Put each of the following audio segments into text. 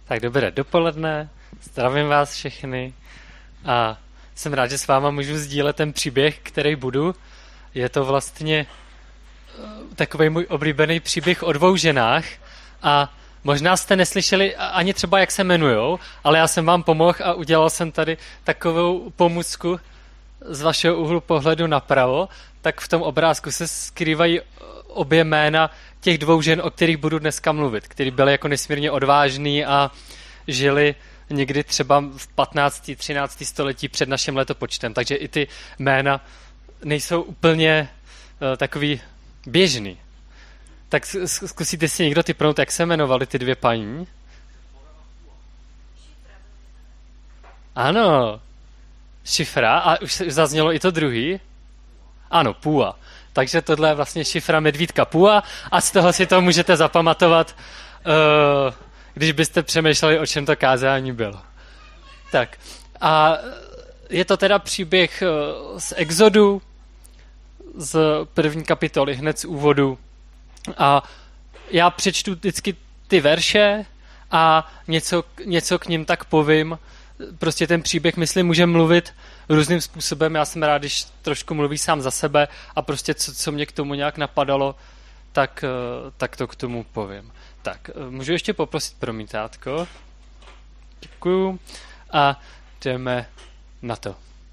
Tak dobré dopoledne, zdravím vás všechny a jsem rád, že s váma můžu sdílet ten příběh, který budu. Je to vlastně takový můj oblíbený příběh o dvou ženách a možná jste neslyšeli ani třeba, jak se jmenujou, ale já jsem vám pomohl a udělal jsem tady takovou pomůcku z vašeho úhlu pohledu napravo, tak v tom obrázku se skrývají obě jména těch dvou žen, o kterých budu dneska mluvit, který byli jako nesmírně odvážný a žili někdy třeba v 15. 13. století před naším letopočtem. Takže i ty jména nejsou úplně takový běžný. Tak zkusíte si někdo tipnout, jak se jmenovaly ty dvě paní? Ano, Šifra. A už zaznělo i to druhý? Ano, Pua. Takže tohle je vlastně Šifra, Medvídka, Pua a z toho si to můžete zapamatovat, když byste přemýšleli, o čem to kázání bylo. Tak a je to teda příběh z Exodu, z první kapitoly, hned z úvodu. A já přečtu vždycky ty verše a něco k nim tak povím. Prostě ten příběh, myslím, může mluvit různým způsobem. Já jsem rád, když trošku mluví sám za sebe a prostě co mě k tomu nějak napadalo, tak to k tomu povím. Tak, můžu ještě poprosit promítátko? Děkuju. A jdeme na to.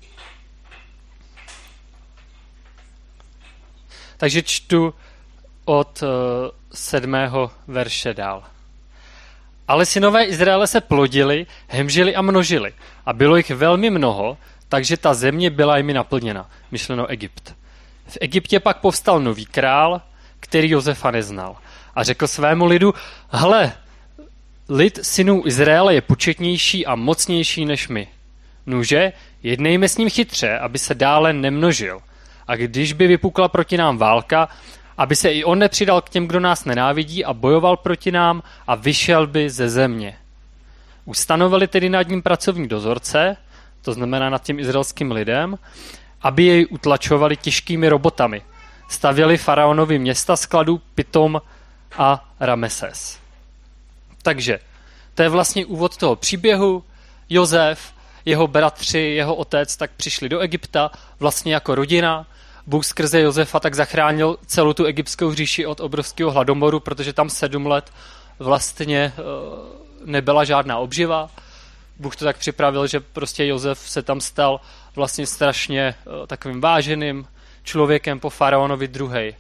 Takže čtu od 7. verše dál. Ale synové Izraele se plodili, hemžili a množili. A bylo jich velmi mnoho, takže ta země byla jimi naplněna. Myšleno Egypt. V Egyptě pak povstal nový král, který Josefa neznal. A řekl svému lidu, hle, lid synů Izraele je početnější a mocnější než my. Nuže, jednejme s ním chytře, aby se dále nemnožil. A když by vypukla proti nám válka, aby se i on nepřidal k těm, kdo nás nenávidí a bojoval proti nám a vyšel by ze země. Ustanovili tedy nad ním pracovní dozorce, to znamená nad tím izraelským lidem, aby jej utlačovali těžkými robotami. Stavěli faraonovi města skladů Pitom a Rameses. Takže to je vlastně úvod toho příběhu. Josef, jeho bratři, jeho otec tak přišli do Egypta vlastně jako rodina. Bůh skrze Josefa tak zachránil celou tu egyptskou říši od obrovského hladomoru, protože tam 7 let vlastně nebyla žádná obživa. Bůh to tak připravil, že prostě Josef se tam stal vlastně strašně takovým váženým člověkem po faraonovi druhej.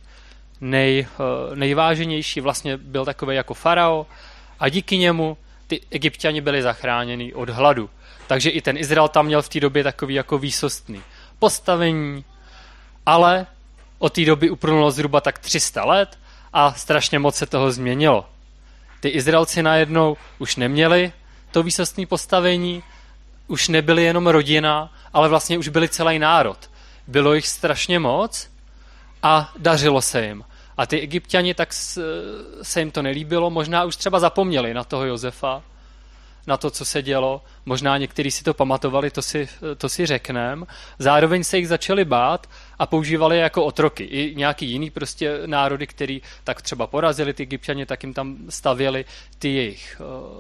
Nejváženější vlastně byl takový jako farao a díky němu ty Egypťani byli zachráněni od hladu. Takže i ten Izrael tam měl v té době takový jako výsostný postavení, ale od té doby uplynulo zhruba tak 300 let a strašně moc se toho změnilo. Ty Izraelci najednou už neměli to výsostné postavení, už nebyli jenom rodina, ale vlastně už byli celý národ. Bylo jich strašně moc a dařilo se jim. A ty Egypťani, tak se jim to nelíbilo, možná už třeba zapomněli na toho Josefa, na to, co se dělo. Možná někteří si to pamatovali, to si řekneme. Zároveň se jich začali bát a používali je jako otroky. I nějaký jiný prostě národy, který tak třeba porazili ty Egypťani, tak jim tam stavěli ty jejich,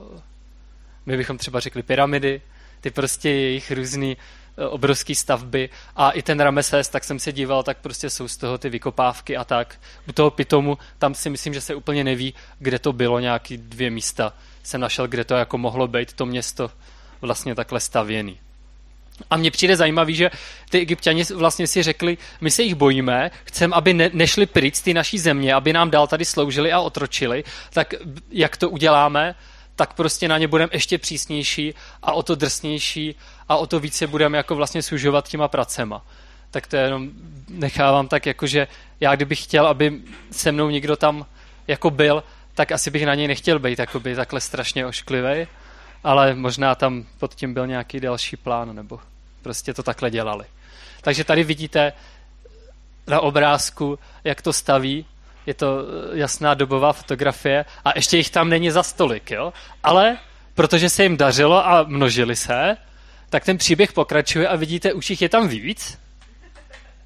my bychom třeba řekli pyramidy, ty prostě jejich různý obrovský stavby a i ten Rameses, tak jsem se díval, tak prostě jsou z toho ty vykopávky a tak. U toho Pitomu, tam si myslím, že se úplně neví, kde to bylo, nějaký 2 místa jsem našel, kde to jako mohlo být to město vlastně takhle stavěný. A mně přijde zajímavý, že ty Egypťani vlastně si řekli, my se jich bojíme, chceme, aby nešli pryč z té naší země, aby nám dál tady sloužili a otročili, tak jak to uděláme, tak prostě na ně budeme ještě přísnější a o to drsnější a o to více budeme jako vlastně sužovat těma pracema. Tak to jenom nechávám tak jako, že já kdybych chtěl, aby se mnou někdo tam jako byl, tak asi bych na něj nechtěl být jakoby takhle strašně ošklivej, ale možná tam pod tím byl nějaký další plán, nebo prostě to takhle dělali. Takže tady vidíte na obrázku, jak to staví. Je to jasná dobová fotografie a ještě jich tam není za stolik, jo? Ale protože se jim dařilo a množili se, tak ten příběh pokračuje a vidíte, už jich je tam víc.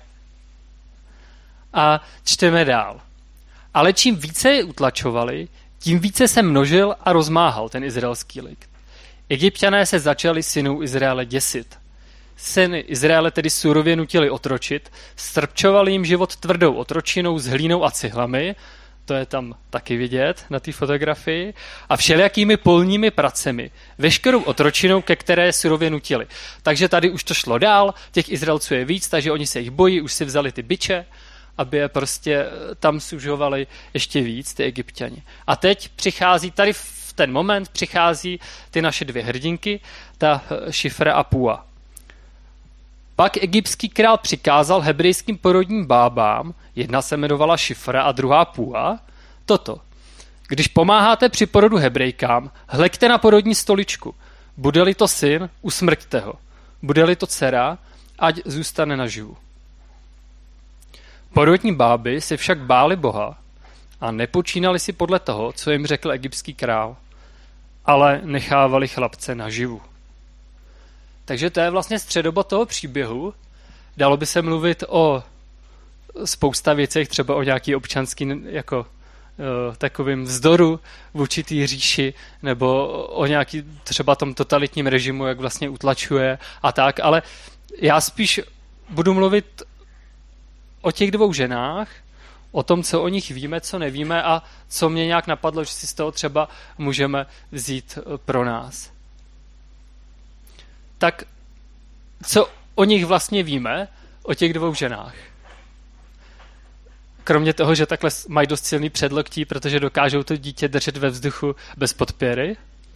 A čteme dál. Ale čím více je utlačovali, Tím více se množil a rozmáhal ten izraelský lid. Egypťané se začali synů Izraele děsit. Syny Izraele tedy surově nutili otročit, strpčovali jim život tvrdou otročinou s hlínou a cihlami, to je tam taky vidět na té fotografii, a všelijakými polními pracemi, veškerou otročinou, ke které surově nutili. Takže tady už to šlo dál, těch Izraelců je víc, takže oni se jich bojí, už si vzali ty biče, aby je prostě tam sužovali ještě víc, ty Egypťani. A teď přichází, tady v ten moment přichází ty naše dvě hrdinky, ta Šifra a Pua. Pak egyptský král přikázal hebrejským porodním bábám, jedna se jmenovala Šifra a druhá Pua, toto. Když pomáháte při porodu Hebrejkám, hleďte na porodní stoličku. Bude-li to syn, usmrťte ho. Bude-li to dcera, ať zůstane naživu. Porodní báby se však báli Boha a nepočínali si podle toho, co jim řekl egyptský král, ale nechávali chlapce naživu. Takže to je vlastně středoba toho příběhu. Dalo by se mluvit o spousta věcech, třeba o nějaký občanský jako takovým vzdoru v určitý říši, nebo o nějaký třeba tom totalitním režimu, jak vlastně utlačuje a tak, ale já spíš budu mluvit o těch dvou ženách, o tom, co o nich víme, co nevíme a co mě nějak napadlo, že si z toho třeba můžeme vzít pro nás. Tak co o nich vlastně víme, o těch dvou ženách? Kromě toho, že takhle mají dost silný předloktí, protože dokážou to dítě držet ve vzduchu bez podpěry.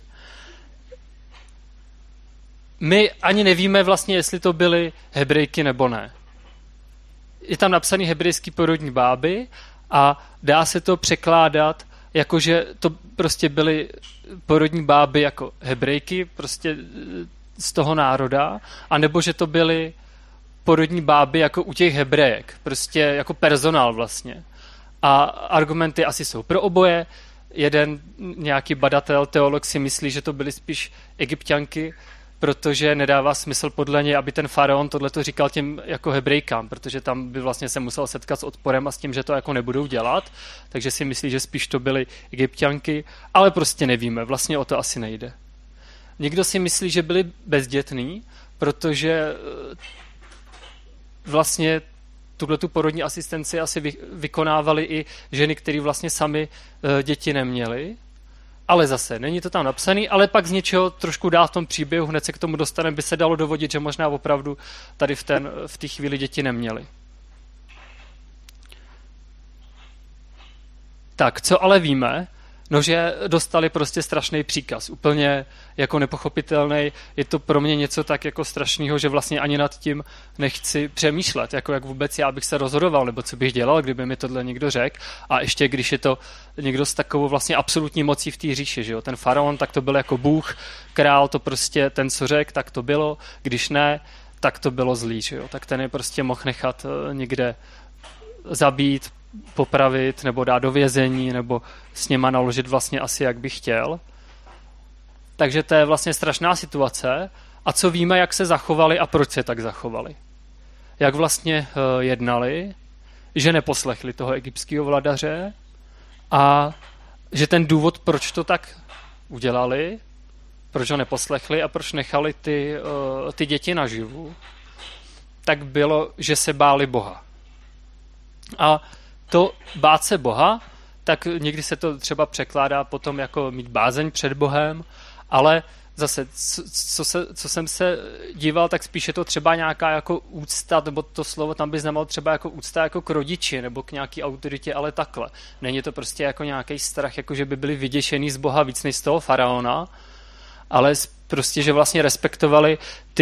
My ani nevíme vlastně, jestli to byly Hebrejky nebo ne. Je tam napsaný hebrejský porodní báby a dá se to překládat jako, že to prostě byly porodní báby jako Hebrejky, prostě z toho národa, anebo že to byly porodní báby jako u těch Hebrejek, prostě jako personál vlastně. A argumenty asi jsou pro oboje. Jeden nějaký badatel, teolog si myslí, že to byly spíš Egypťanky, protože nedává smysl podle něj, aby ten faraon tohleto říkal těm jako Hebrejkám, protože tam by vlastně se musel setkat s odporem a s tím, že to jako nebudou dělat, takže si myslí, že spíš to byly Egypťanky, ale prostě nevíme, vlastně o to asi nejde. Někdo si myslí, že byli bezdětní, protože vlastně tuhletu porodní asistenci asi vykonávaly i ženy, které vlastně sami děti neměly. Ale zase, není to tam napsaný, ale pak z něčeho trošku dál v tom příběhu, hned se k tomu dostaneme, by se dalo dovodit, že možná opravdu tady v té chvíli děti neměly. Tak, co ale víme? No, že dostali prostě strašný příkaz, úplně jako nepochopitelný. Je to pro mě něco tak jako strašného, že vlastně ani nad tím nechci přemýšlet, jako jak vůbec já bych se rozhodoval, nebo co bych dělal, kdyby mi tohle někdo řekl. A ještě když je to někdo s takovou vlastně absolutní mocí v té říši, že jo? Ten faraon, tak to byl jako bůh, král to prostě ten, co řekl, tak to bylo, když ne, tak to bylo zlý, že jo? Tak ten je prostě mohl nechat někde zabít, popravit, nebo dát do vězení, nebo s něma naložit vlastně asi, jak by chtěl. Takže to je vlastně strašná situace. A co víme, jak se zachovali a proč se tak zachovali? Jak vlastně jednali, že neposlechli toho egyptského vladaře a že ten důvod, proč to tak udělali, proč ho neposlechli a proč nechali ty děti naživu, tak bylo, že se báli Boha. A to bát se Boha, tak někdy se to třeba překládá potom jako mít bázeň před Bohem, ale zase, co jsem se díval, tak spíše to třeba nějaká jako úcta, nebo to slovo tam by znamenalo třeba jako úcta jako k rodiči, nebo k nějaký autoritě, ale takhle. Není to prostě jako nějaký strach, jako že by byli vyděšený z Boha víc než z toho faraona, ale prostě, že vlastně respektovali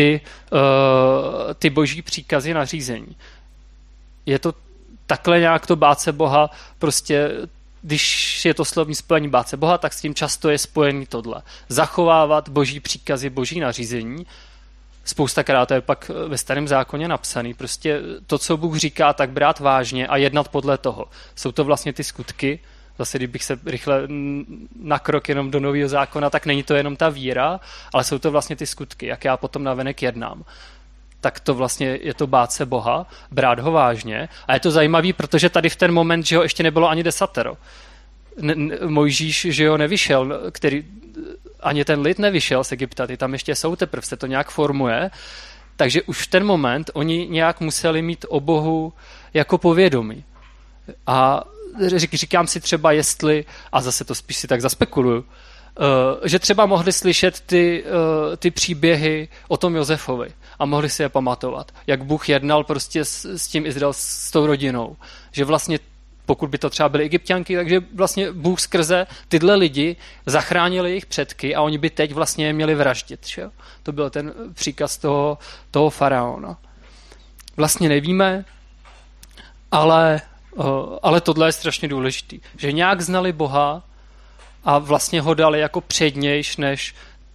ty boží příkazy nařízení. Je to takhle nějak to bát se Boha, prostě když je to slovní spojení bát se Boha, tak s tím často je spojený tohle. Zachovávat boží příkazy, boží nařízení. Spoustakrát to je pak ve Starém zákoně napsaný. Prostě to, co Bůh říká, tak brát vážně a jednat podle toho. Jsou to vlastně ty skutky. Zase, kdybych se rychle na krok jenom do Nového zákona, tak není to jenom ta víra, ale jsou to vlastně ty skutky, jak já potom navenek jednám. Tak to vlastně je to bát se Boha, brát ho vážně. A je to zajímavý, protože tady v ten moment, že ho ještě nebylo ani 10. Mojžíš, že jo, nevyšel, ani ten lid nevyšel z Egypta, ty tam ještě jsou teprve, se to nějak formuje, takže už v ten moment oni nějak museli mít o Bohu jako povědomí. A říkám si třeba, jestli, a zase to spíš si tak zaspekuluju, že třeba mohli slyšet ty příběhy o tom Josefovi a mohli si je pamatovat, jak Bůh jednal prostě s tím s tou rodinou, že vlastně pokud by to třeba byly Egypťanky, takže vlastně Bůh skrze tyhle lidi zachránil jejich předky a oni by teď vlastně je měli vraždit. Že? To byl ten příkaz toho faraona. Vlastně nevíme, ale tohle je strašně důležitý. Že nějak znali Boha a vlastně ho dali jako přednějš než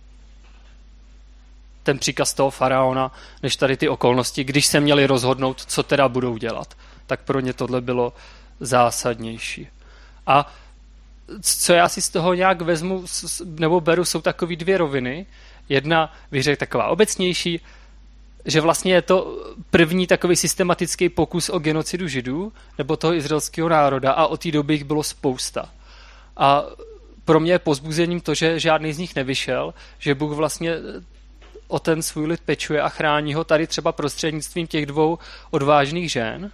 ten příkaz toho faraona, než tady ty okolnosti, když se měli rozhodnout, co teda budou dělat. Tak pro ně tohle bylo zásadnější. A co já si z toho nějak vezmu nebo beru, jsou takové dvě roviny. Jedna, bych řekl, taková obecnější, že vlastně je to první takový systematický pokus o genocidu Židů nebo toho izraelského národa a od té doby jich bylo spousta. A pro mě je povzbuzením to, že žádný z nich nevyšel, že Bůh vlastně o ten svůj lid pečuje a chrání ho tady třeba prostřednictvím těch dvou odvážných žen.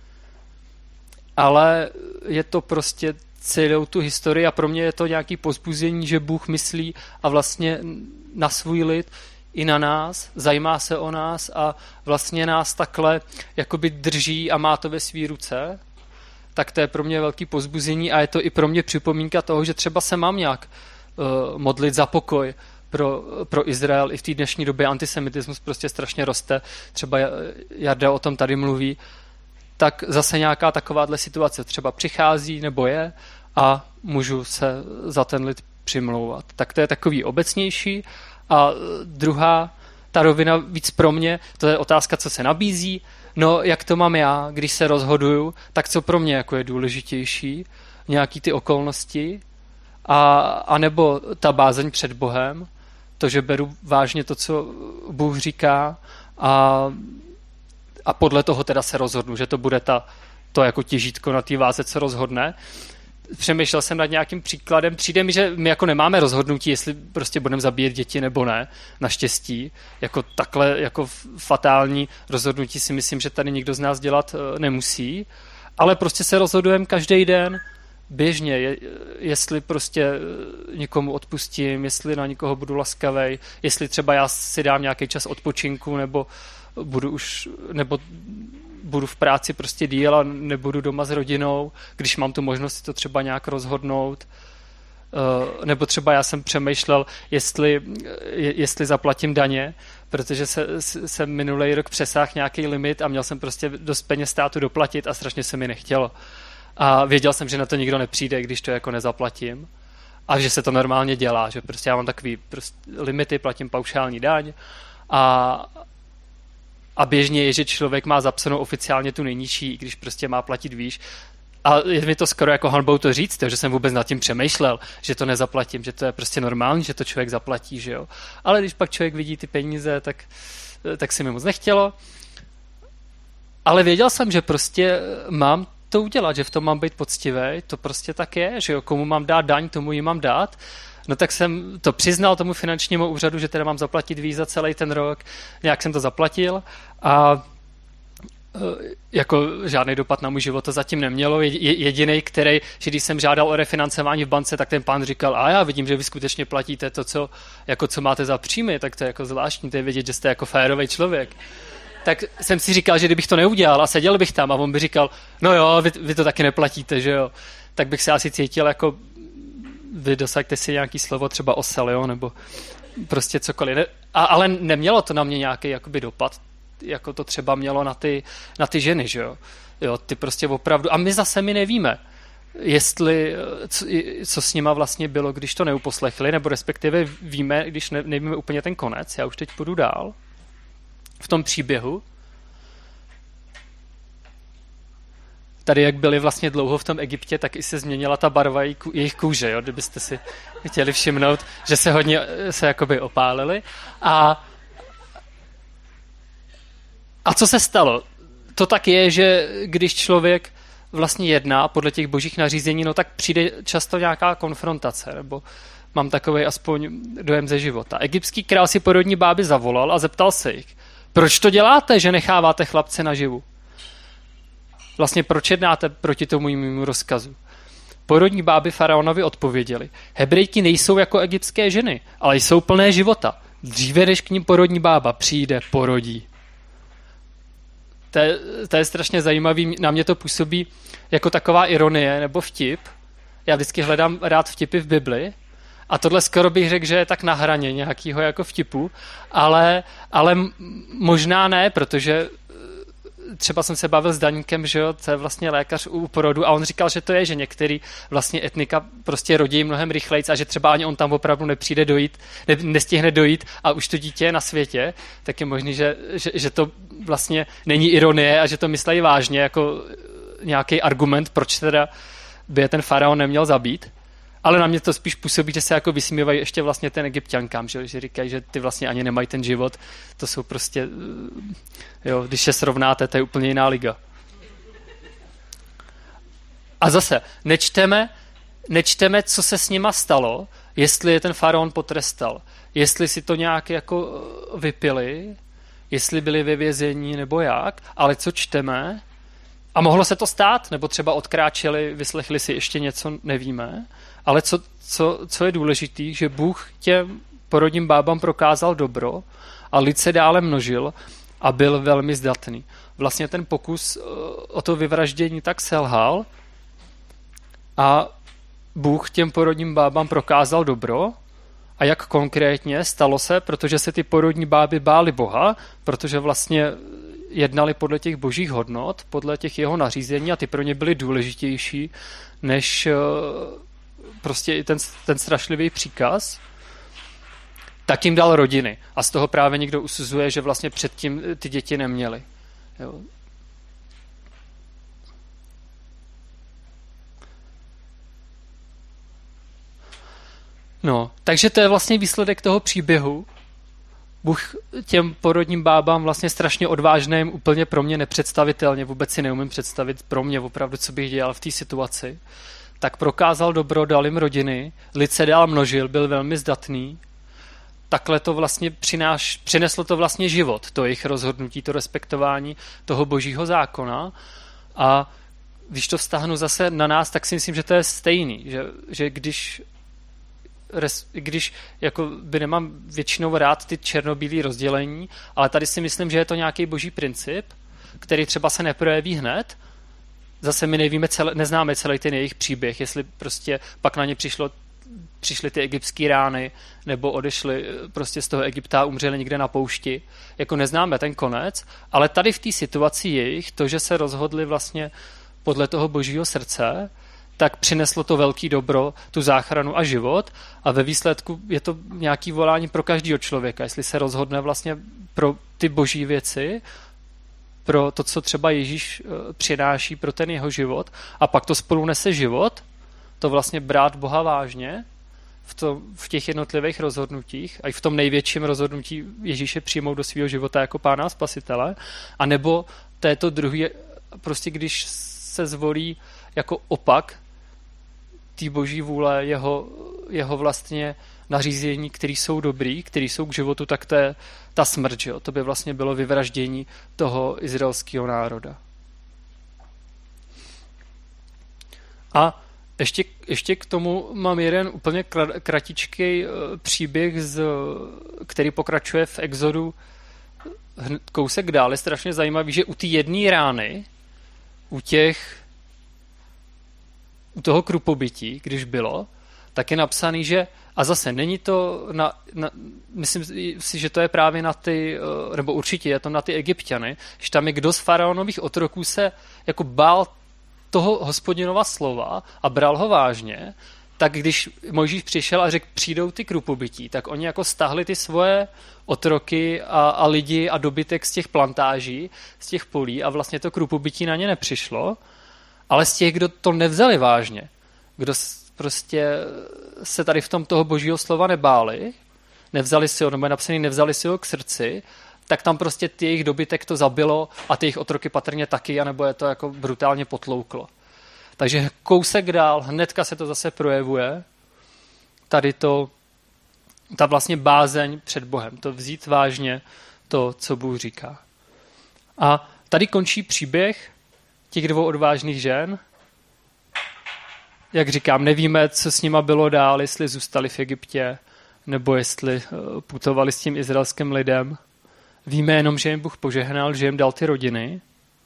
Ale je to prostě celou tu historii a pro mě je to nějaký povzbuzení, že Bůh myslí a vlastně na svůj lid i na nás, zajímá se o nás a vlastně nás takhle jakoby drží a má to ve svý ruce, tak to je pro mě velký povzbuzení a je to i pro mě připomínka toho, že třeba se mám nějak modlit za pokoj pro Izrael. I v té dnešní době antisemitismus prostě strašně roste. Třeba Jarda o tom tady mluví. Tak zase nějaká takováhle situace třeba přichází nebo je a můžu se za ten lid přimlouvat. Tak to je takový obecnější. A druhá, ta rovina víc pro mě, to je otázka, co se nabízí. No, jak to mám já, když se rozhoduju, tak co pro mě jako je důležitější? Nějaký ty okolnosti? A nebo ta bázeň před Bohem? To, že beru vážně to, co Bůh říká a podle toho teda se rozhodnu, že to bude to jako těžítko na té váze, co rozhodne. Přemýšlel jsem nad nějakým příkladem. Přijde mi, že my jako nemáme rozhodnutí, jestli prostě budeme zabíjet děti nebo ne, naštěstí. Jako takhle jako fatální rozhodnutí si myslím, že tady nikdo z nás dělat nemusí, ale prostě se rozhodujeme každý den běžně, jestli prostě někomu odpustím, jestli na někoho budu laskavej, jestli třeba já si dám nějaký čas odpočinku, nebo budu v práci prostě díl a nebudu doma s rodinou, když mám tu možnost si to třeba nějak rozhodnout. Nebo třeba já jsem přemýšlel, jestli zaplatím daně, protože jsem minulý rok přesáhl nějaký limit a měl jsem prostě dost peněz státu doplatit a strašně se mi nechtělo. A věděl jsem, že na to nikdo nepřijde, když to jako nezaplatím. A že se to normálně dělá, že prostě já mám takový limity, platím paušální daň a běžně je, že člověk má zapsanou oficiálně tu nejnižší, když prostě má platit výš. A je mi to skoro jako hanbou to říct, že jsem vůbec nad tím přemýšlel, že to nezaplatím, že to je prostě normální, že to člověk zaplatí, že jo. Ale když pak člověk vidí ty peníze, tak si mi moc nechtělo. Ale věděl jsem, že prostě mám to udělat, že v tom mám být poctivý, to prostě tak je, že jo, komu mám dát daň, tomu ji mám dát. No tak jsem to přiznal tomu finančnímu úřadu, že teda mám zaplatit víc za celý ten rok. Nějak jsem to zaplatil a jako žádný dopad na můj život to zatím nemělo. Jedinej, že když jsem žádal o refinancování v bance, tak ten pán říkal, a já vidím, že vy skutečně platíte to, co máte za příjmy, tak to je jako zvláštní, to je vidět, že jste jako férový člověk. Tak jsem si říkal, že kdybych to neudělal a seděl bych tam a on by říkal, no jo, vy to taky neplatíte, že jo. Tak bych se asi cítil jako vy dosaďte si nějaký slovo, třeba osel, jo, nebo prostě cokoliv. Ale nemělo to na mě nějaký jakoby dopad, jako to třeba mělo na ty ženy, že jo. Jo, ty prostě opravdu, a my zase nevíme, co s nima vlastně bylo, když to neuposlechli, nebo respektive víme, když nevíme úplně ten konec, já už teď půjdu dál v tom příběhu. Tady, jak byli vlastně dlouho v tom Egyptě, tak i se změnila ta barva jejich kůže, jo? Kdybyste si chtěli všimnout, že se hodně jakoby opálili. A co se stalo? To tak je, že když člověk vlastně jedná podle těch božích nařízení, no tak přijde často nějaká konfrontace, nebo mám takový aspoň dojem ze života. Egyptský král si porodní báby zavolal a zeptal se jich, proč to děláte, že necháváte chlapce naživu? Vlastně proč jednáte proti tomu mému rozkazu? Porodní báby faraonovi odpověděli, Hebrejky nejsou jako egyptské ženy, ale jsou plné života. Dříve, než k ním porodní bába přijde, porodí. To je strašně zajímavý, na mě to působí jako taková ironie nebo vtip. Já vždycky hledám rád vtipy v Bibli a tohle skoro bych řekl, že je tak na hraně nějakého jako vtipu, ale možná ne, protože třeba jsem se bavil s Daníkem, že jo, to je vlastně lékař u porodu a on říkal, že to je, že některý vlastně etnika prostě rodí mnohem rychlejc a že třeba ani on tam opravdu nepřijde dojít, nestihne dojít a už to dítě je na světě, tak je možný, že to vlastně není ironie a že to myslí vážně jako nějaký argument, proč teda by je ten faraon neměl zabít. Ale na mě to spíš působí, že se jako vysmívají ještě vlastně ten Egypťankám, že říkají, že ty vlastně ani nemají ten život. To jsou prostě, jo, když se srovnáte, to je úplně jiná liga. A zase, nečteme, co se s nima stalo, jestli je ten faraon potrestal, jestli si to nějak jako vypili, jestli byli ve vězení nebo jak, ale co čteme, a mohlo se to stát, nebo třeba odkráčeli, vyslechli si ještě něco, nevíme, ale co je důležitý, že Bůh těm porodním bábám prokázal dobro a lid se dále množil a byl velmi zdatný. Vlastně ten pokus o to vyvraždění tak selhal a Bůh těm porodním bábám prokázal dobro a jak konkrétně stalo se, protože se ty porodní báby bály Boha, protože vlastně jednali podle těch božích hodnot, podle těch jeho nařízení a ty pro ně byly důležitější než prostě i ten strašlivý příkaz, tak jim dal rodiny. A z toho právě někdo usuzuje, že vlastně předtím ty děti neměly. Jo. No, takže to je vlastně výsledek toho příběhu. Bůh těm porodním bábám vlastně strašně odvážným, úplně pro mě nepředstavitelně, vůbec si neumím představit pro mě opravdu, co bych dělal v té situaci, tak prokázal dobro, dal jim rodiny, lid se dál množil, byl velmi zdatný, takhle to vlastně přineslo to vlastně život, to jejich rozhodnutí, to respektování toho božího zákona a když to vztahnu zase na nás, tak si myslím, že to je stejný, že když jako by nemám většinou rád ty černobílý rozdělení, ale tady si myslím, že je to nějaký boží princip, který třeba se neprojeví hned. Zase my neznáme celý ten jejich příběh, jestli prostě pak na ně přišly ty egyptský rány, nebo odešli prostě z toho Egypta a umřeli někde na poušti. Jako neznáme ten konec, ale tady v té situaci jejich, to, že se rozhodli vlastně podle toho božího srdce, tak přineslo to velký dobro, tu záchranu a život a ve výsledku je to nějaký volání pro každého člověka, jestli se rozhodne vlastně pro ty boží věci, pro to, co třeba Ježíš přináší pro ten jeho život a pak to spolu nese život, to vlastně brát Boha vážně v těch jednotlivých rozhodnutích a i v tom největším rozhodnutí Ježíše přijmout do svého života jako pána a spasitele, a nebo této druhé, prostě když se zvolí jako opak té boží vůle, jeho vlastně nařízení, který jsou dobrý, který jsou k životu, tak to je ta smrt, jo? To by vlastně bylo vyvraždění toho izraelského národa. A ještě k tomu mám jeden úplně kratičký příběh, který pokračuje v Exodu kousek dál. Je strašně zajímavý, že u té jedné rány, u toho krupobytí, když bylo, tak je napsaný, že, a zase není to myslím si, že to je právě na ty, nebo určitě je to na ty Egypťany, že tam je kdo z faraonových otroků se jako bál toho Hospodinova slova a bral ho vážně, tak když Mojžíš přišel a řekl, přijdou ty krupobytí, tak oni jako stahli ty svoje otroky a lidi a dobytek z těch plantáží, z těch polí a vlastně to krupobytí na ně nepřišlo, ale z těch, kdo to nevzali vážně, kdo prostě se tady v tom toho božího slova nebáli, nevzali si ho, nebo je napsaný, nevzali si ho k srdci, tak tam prostě ty jejich dobytek to zabilo a ty jejich otroky patrně taky, anebo je to jako brutálně potlouklo. Takže kousek dál, hnedka se to zase projevuje. Tady ta vlastně bázeň před Bohem, to vzít vážně to, co Bůh říká. A tady končí příběh těch 2 odvážných žen. Jak říkám, nevíme, co s nima bylo dál, jestli zůstali v Egyptě, nebo jestli putovali s tím izraelským lidem. Víme jenom, že jim Bůh požehnal, že jim dal ty rodiny.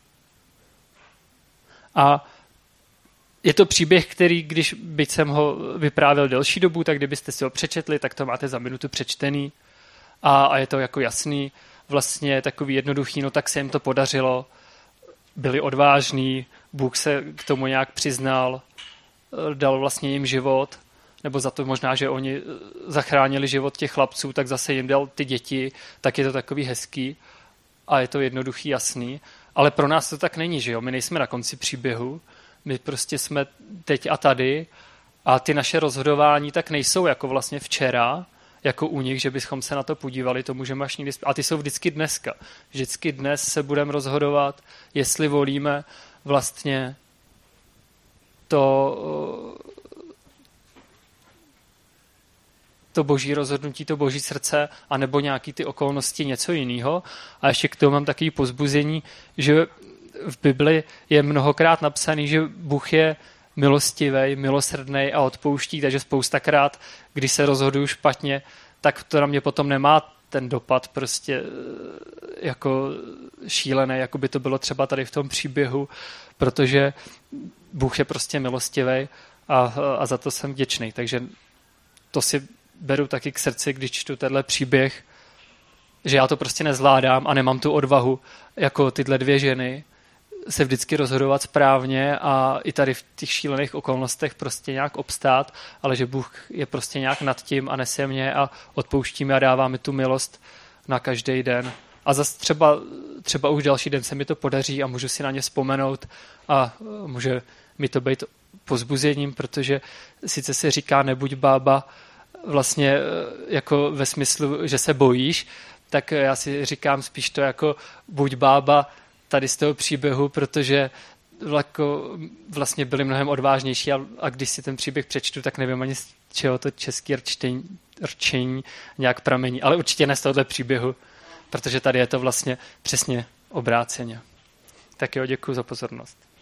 A je to příběh, který, když byť jsem ho vyprávěl delší dobu, tak kdybyste si ho přečetli, tak to máte za minutu přečtený. A je to jako jasný, vlastně takový jednoduchý, no tak se jim to podařilo. Byli odvážní, Bůh se k tomu nějak přiznal, dal vlastně jim život, nebo za to možná, že oni zachránili život těch chlapců, tak zase jim dal ty děti, tak je to takový hezký a je to jednoduchý, jasný. Ale pro nás to tak není, že jo? My nejsme na konci příběhu, my prostě jsme teď a tady a ty naše rozhodování tak nejsou jako vlastně včera, jako u nich, že bychom se na to podívali, to můžeme až někdy... A ty jsou vždycky dneska. Vždycky dnes se budeme rozhodovat, jestli volíme vlastně to boží rozhodnutí, to boží srdce, anebo nějaký ty okolnosti, něco jiného. A ještě k tomu mám takový povzbuzení, že v Bibli je mnohokrát napsaný, že Bůh je milostivý, milosrdný a odpouští, takže spoustakrát, když se rozhoduju špatně, tak to na mě potom nemá ten dopad prostě jako šílený, jako by to bylo třeba tady v tom příběhu, protože Bůh je prostě milostivý a za to jsem vděčný. Takže to si beru taky k srdci, když čtu tenhle příběh, že já to prostě nezvládám a nemám tu odvahu jako tyhle 2 ženy se vždycky rozhodovat správně a i tady v těch šílených okolnostech prostě nějak obstát, ale že Bůh je prostě nějak nad tím a nese mě a odpouští mi a dává mi tu milost na každý den. A zase třeba už další den se mi to podaří a můžu si na ně vzpomenout a může mi to být povzbuzením, protože sice se říká nebuď bába vlastně jako ve smyslu, že se bojíš, tak já si říkám spíš to jako buď bába tady z toho příběhu, protože vlastně byli mnohem odvážnější a když si ten příběh přečtu, tak nevím ani z čeho to český rčení nějak pramení, ale určitě ne z tohohle příběhu, protože tady je to vlastně přesně obráceně. Tak jo, děkuji za pozornost.